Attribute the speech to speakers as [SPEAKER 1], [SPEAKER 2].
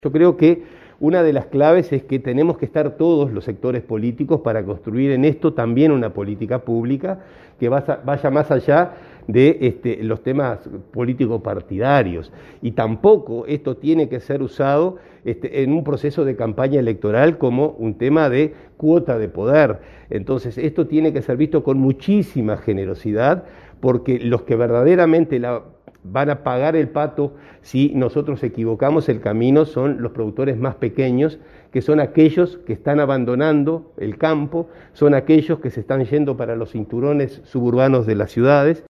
[SPEAKER 1] Yo creo que una de las claves es que tenemos que estar todos los sectores políticos para construir en esto también una política pública que vaya más allá de los temas políticos partidarios. Y tampoco esto tiene que ser usado en un proceso de campaña electoral como un tema de cuota de poder. Entonces esto tiene que ser visto con muchísima generosidad, porque los que verdaderamente van a pagar el pato si nosotros equivocamos el camino son los productores más pequeños, que son aquellos que están abandonando el campo, son aquellos que se están yendo para los cinturones suburbanos de las ciudades.